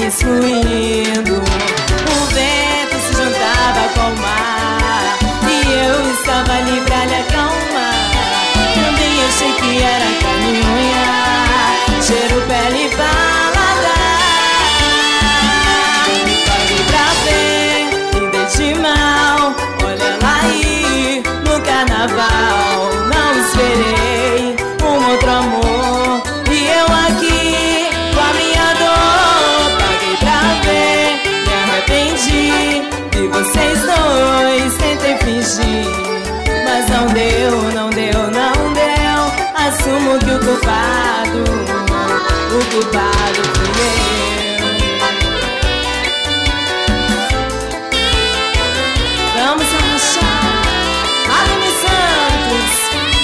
mais fluindo. O vento se juntava com o mar e eu estava ali pra lhe acalmar. Também achei que era carne e unha, cheiro, pele e paladar. Paguei pra ver, me deixei mal. Olha lá aí, no carnaval não esperei um outro amor e eu aqui com a minha dor. Paguei pra ver, me arrependi de vocês dois, tentei fingir, mas não deu, não deu, não deu. Assumo que o culpado fui eu. Vamos arrochar, Aline Santos.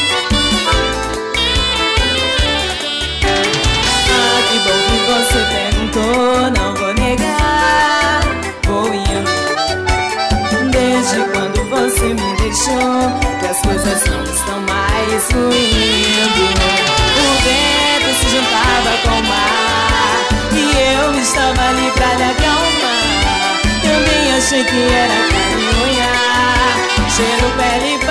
Ah, que bom que você perguntou, não vou negar, vou indo. Desde quando você me deixou, que as coisas não estão mais fluindo. O vento se juntava com o mar e eu estava ali pra lhe acalmar. Também achei que era carne e unha, cheiro, pele e